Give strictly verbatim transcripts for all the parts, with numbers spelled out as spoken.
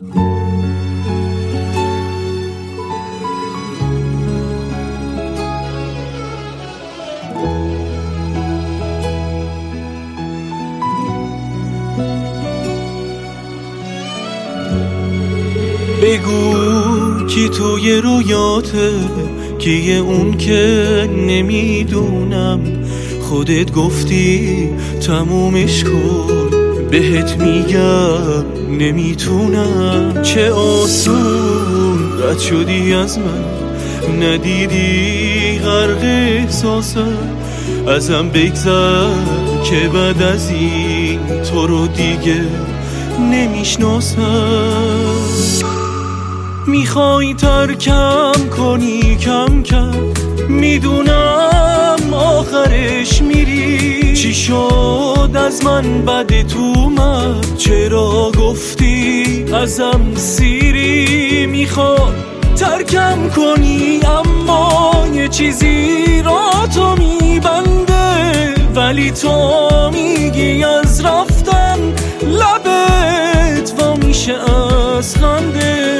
بگو کی توی رویاته، کیه اون که نمیدونم. خودت گفتی تمومش کن، بهت میگم نمیتونم. چه آسون رد شدی از من، ندیدی غرق احساسم. ازم بگذر که بعد از این تو رو دیگه نمیشناسم. میخوای ترکم کنی کم کم، میدونم آخرش میری. چی شد از من بدت اومد، چرا گفتی ازم سیری؟ میخوای ترکم کنی اما یه چیزی را تو میبنده، ولی تو میگی از رفتن لبت وا میشه از خنده.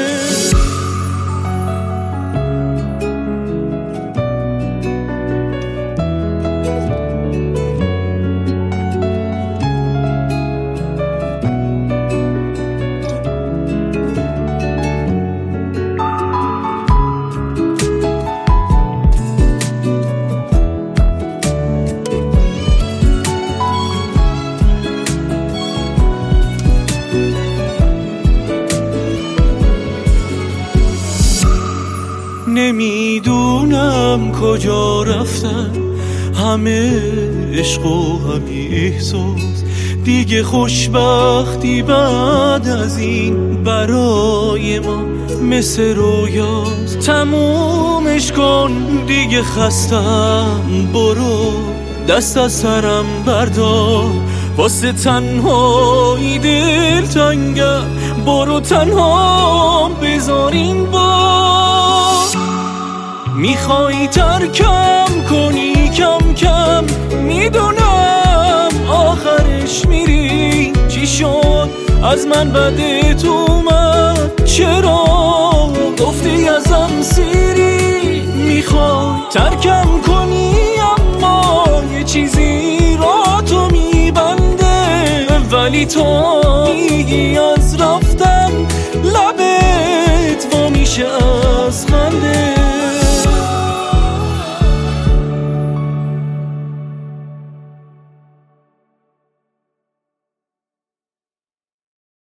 نمیدونم کجا رفتن همه عشق و همه احساس. دیگه خوشبختی بعد از این برای ما مثل رویاست. تمومش کن دیگه، خستم، برو دست از سرم بردار. واسه تنهایی دل تنگم، برو تنها بذار این بار. میخوای ترکم کنی کم کم، میدونم آخرش میری. چی شد از من بدت اومد، چرا گفتی ازم سیری؟ میخوای ترکم کنی اما یه چیزی را تو میبنده، ولی تو میگی